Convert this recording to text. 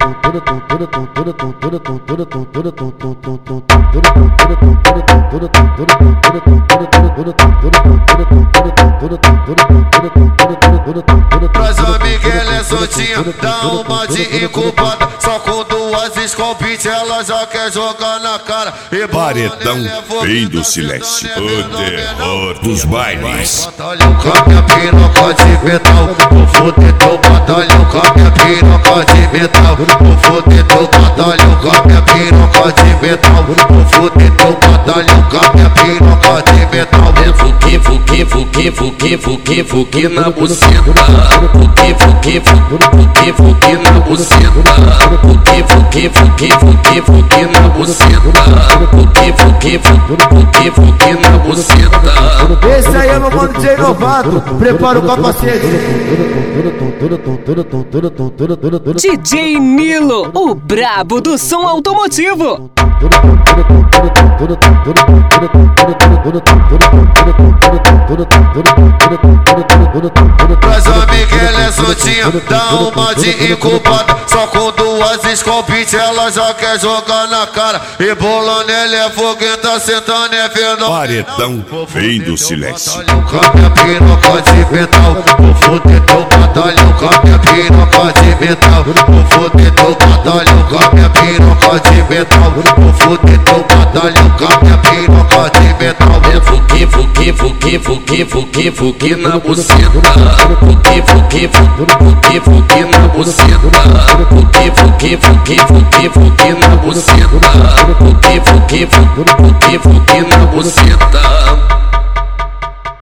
Traz a Miguel é soltinha, dá uma de incubada. Só com duas escopite ela já quer jogar na cara. Paredão Rei do Silêncio, o terror dos bailes. Batalhão com a minha piroca de metal, vou foder teu batalhão com a minha piroca de metal. Vou foder teu batalhão com a minha piroca de metal. Vou foder teu batalhão com a minha piroca de metal. Fuque na buceta. Fuque na buceta. Fuque na buceta. Fuque na buceta. Esse aí é meu mano DJ Novato, prepara o capacete. DJ Nilo, o brabo do som automotivo. Traz a Miguel é soltinha, dá uma de incubada. Só com duas escopite ela já quer jogar na cara. E bolando ele é fogueta, sentando é fenômeno. Paredão Rei do Silêncio. Com a minha piroca de metal, vou foder teu batalhão com a minha piroca de metal. Vou foder teu batalhão com a minha piroca de metal. Vou foder teu batalhão com a minha piroca de metal. Fuque na buceta. Fuque na buceta. Fuque na buceta. Fuque na buceta.